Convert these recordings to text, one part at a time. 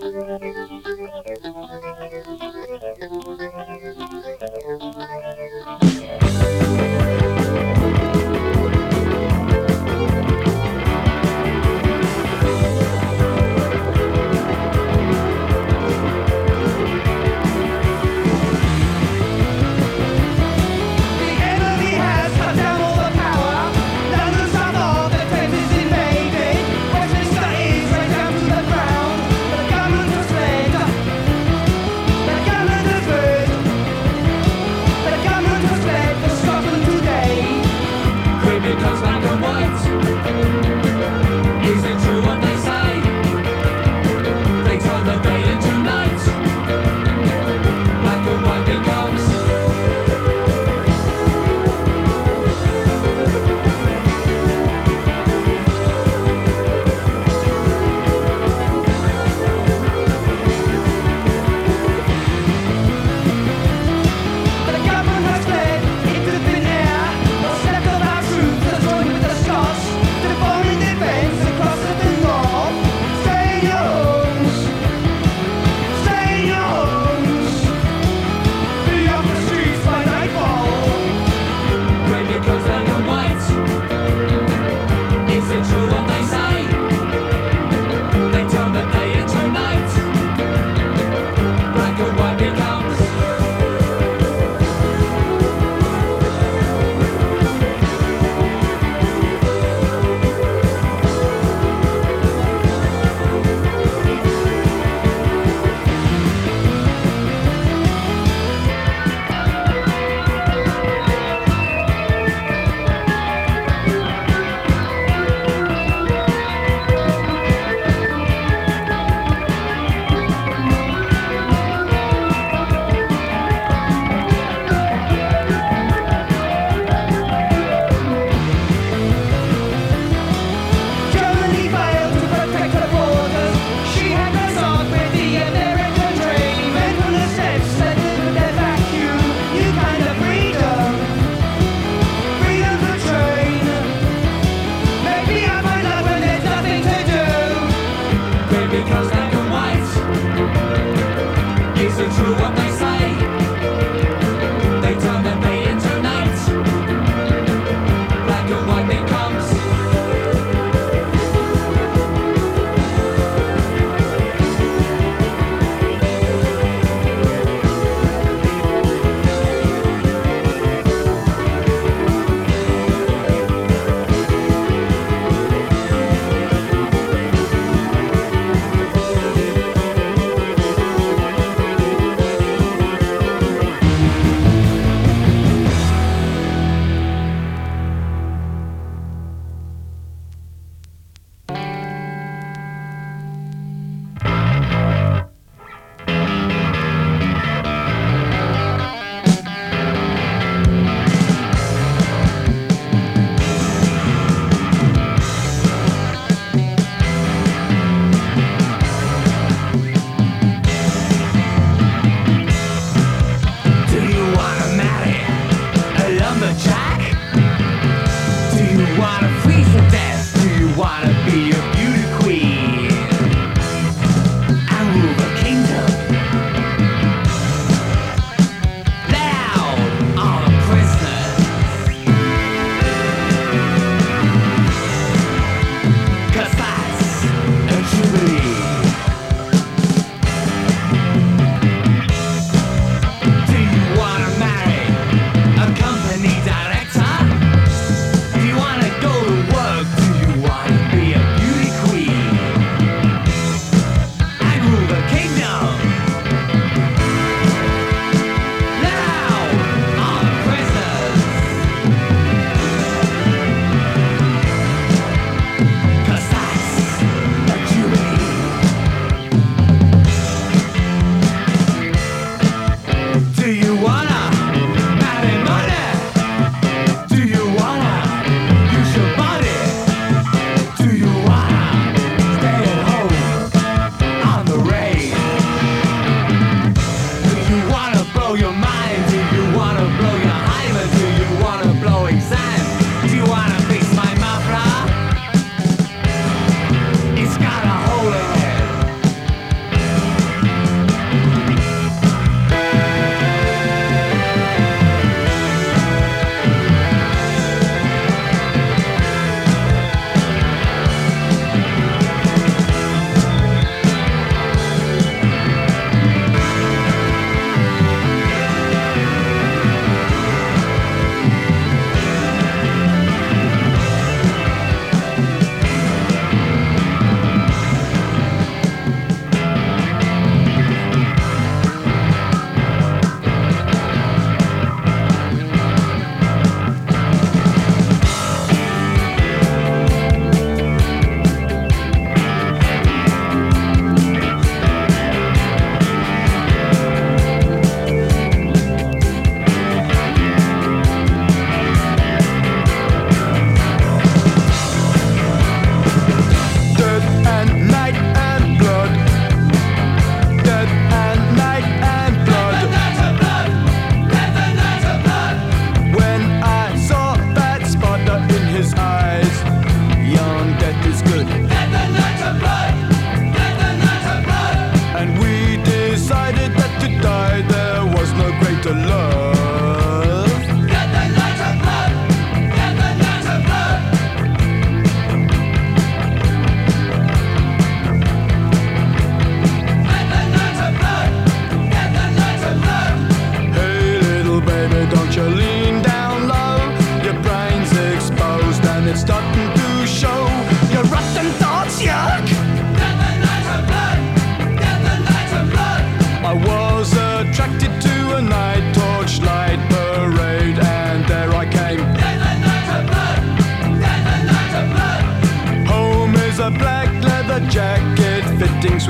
Westminster is right down to the ground, but the government was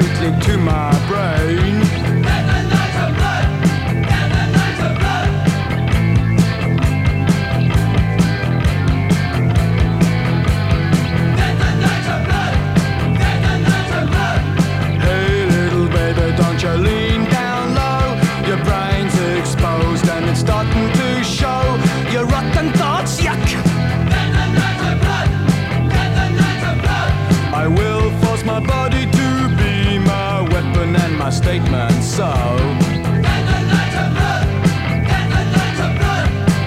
sweetly to my brain. Get the night of blood, get the night of blood. Get the night of blood, get the night of blood. Hey little baby, don't you lean down low. Your brain's exposed and it's starting to show. Your rotten thoughts, yuck. Get the night of blood, get the night of blood. I will force my body to be my weapon and my statement, so Get the night of blood, get the night of blood.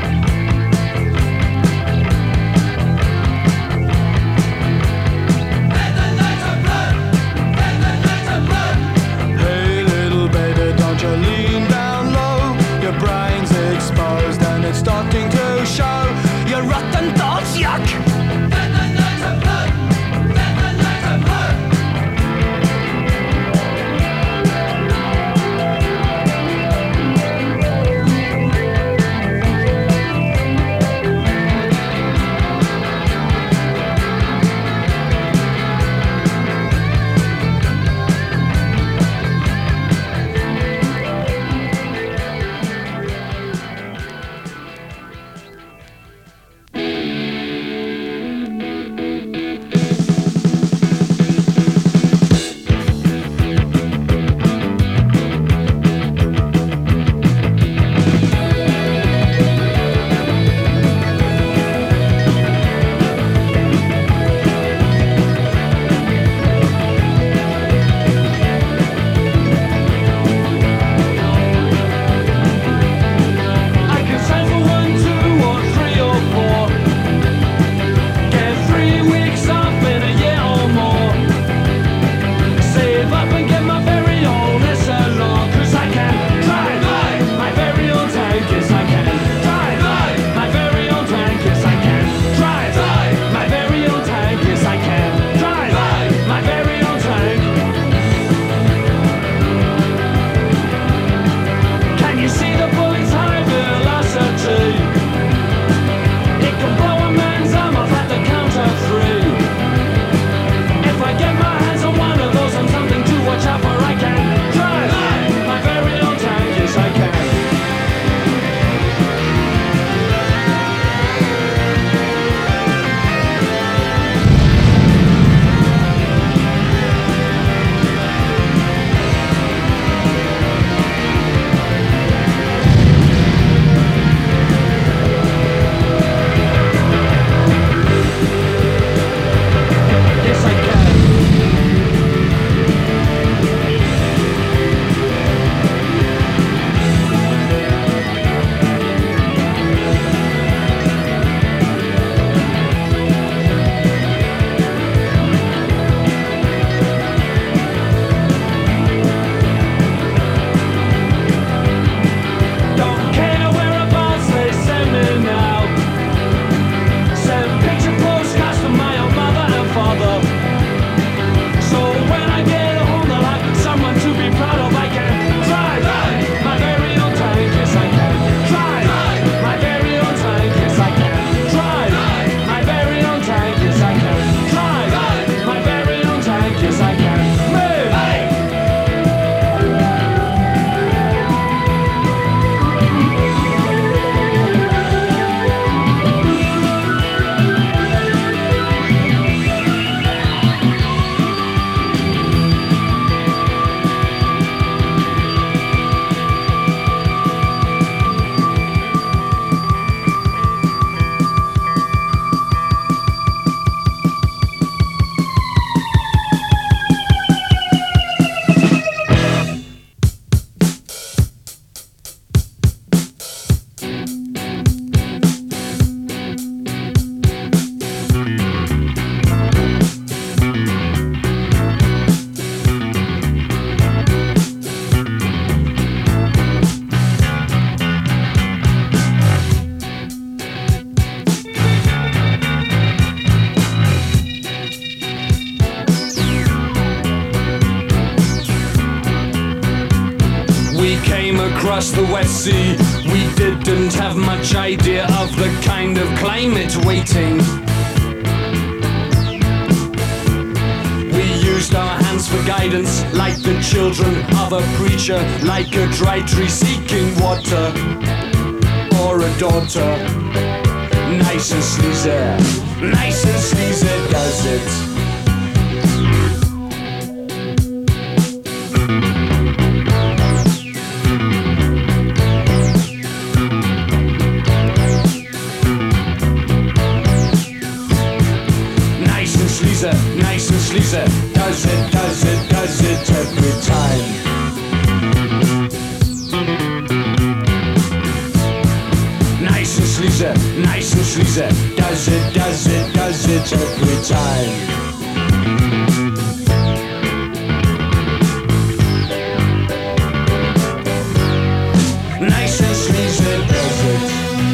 Get the night of blood, get the night of blood. hey little baby, don't you lean down low. Your brain's exposed and it's starting to show. Your rotten thoughts, yuck. Get the night of blood, get the night of blood. I can sign for 1, 2, or 3 or 4. Get 3 weeks off in a year or more. Save up and get my very own SLR. 'Cause I can drive my very own tank. Yes, I can drive my very own tank. Yes, I can drive my very own tank. Yes, I can drive my very own tank. Can you see the bullet's high velocity? It can blow a man's arm off at the count of 3. If I get my hands on one of those, I'm something to watch out for. I can drive my very own tank. Yes, I can. Yes, I can. Don't care whereabouts they send me now. Send picture postcards to my own mother and father. So when I get home, they'll have someone to be proud of. I can drive my very own tank. Yes, I can drive my very own tank. Yes, I can drive my very own tank. Yes, I can drive my very own tank. Yes, I can move. We came across the West Sea. We didn't have much idea of the kind of climate waiting. We used our hands for guidance, like the children of a preacher, like a dry tree seeking water, or a daughter. Nice and sleazy, nice and sleazy does it. Nice and sleazy, nice and sleazy does it, does it, does it every time. Nice and sleazy, nice and sleazy does it, does it, does it every time. Nice and sleazy does it.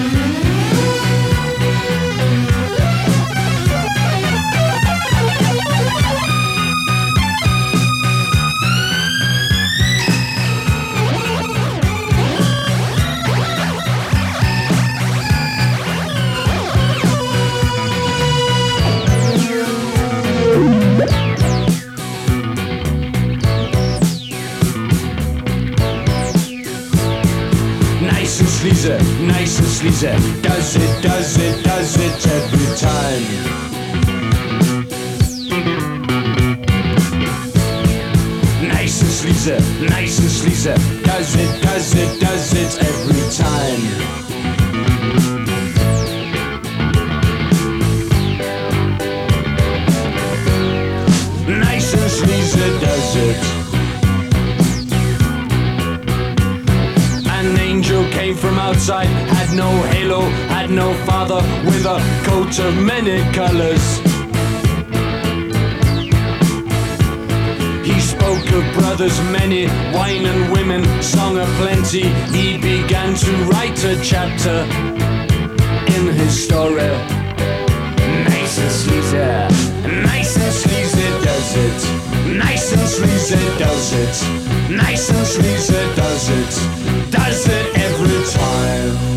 Nice and sleazy, nice and sleazy does it, does it, does it every time. Nice and sleazy, nice and sleazy does it, does it, does it every time. Nice and sleazy does it. An angel came from outside, had no halo, had no father, with a coat of many colors. He spoke of brothers many, wine and women, song of plenty. He began to write a chapter in his story. Nice and sleazy, nice and sleazy does it. Nice and sleazy does it. Nice and sleazy does it. Does it every time.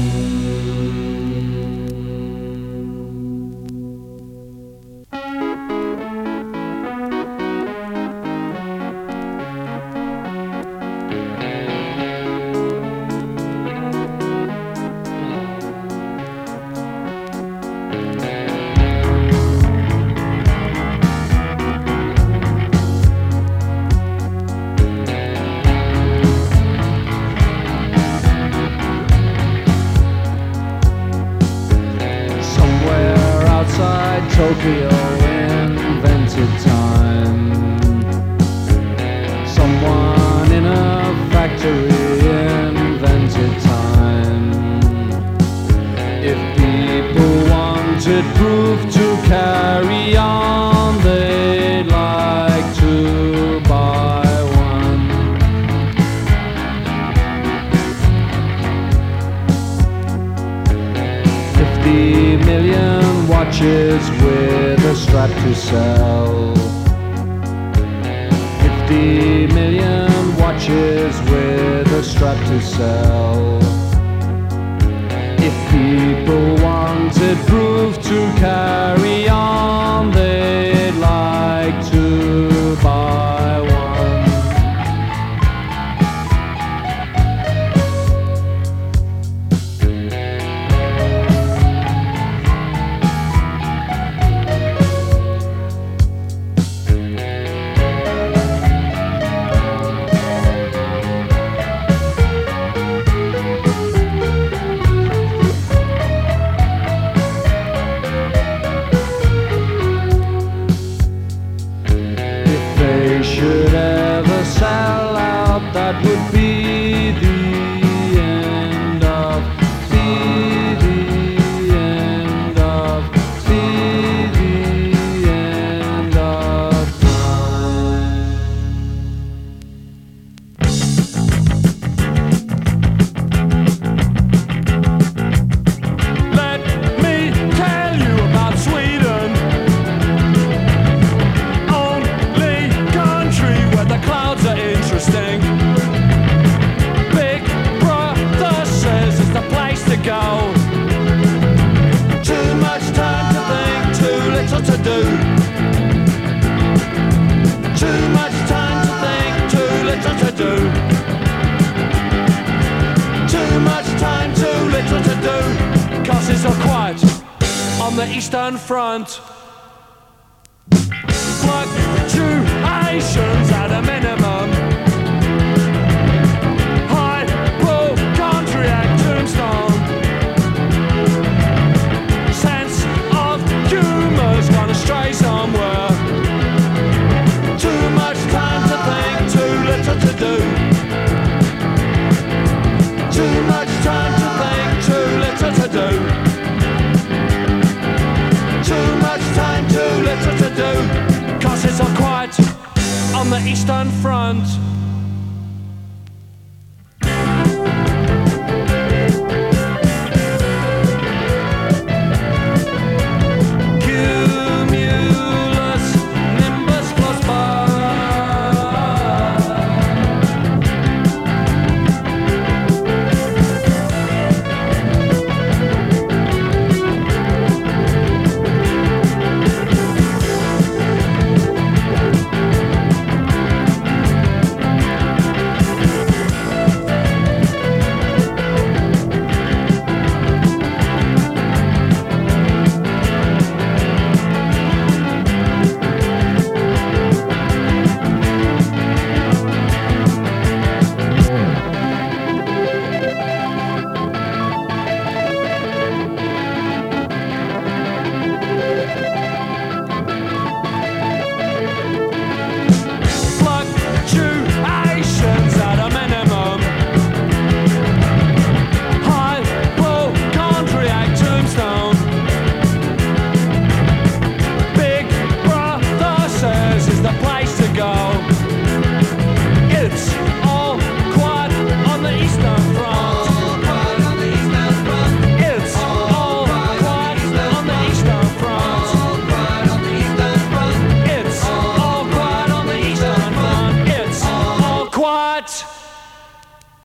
Tokyo invented time. Someone in a factory invented time. If people wanted proof to carry on, they'd like to buy one. $50 million watches with a strap to sell. 50 million watches with a strap to sell. If people wanted proof to carry on, they'd like to buy one. Eastern Front. Fluctuations at a minimum. Hypochondriac tombstone. Sense of humor's gone astray somewhere. Too much time to think, too little to do. Too much time to think, too little to do. Too much time, too little to do. 'Cause it's all quiet on the Eastern Front.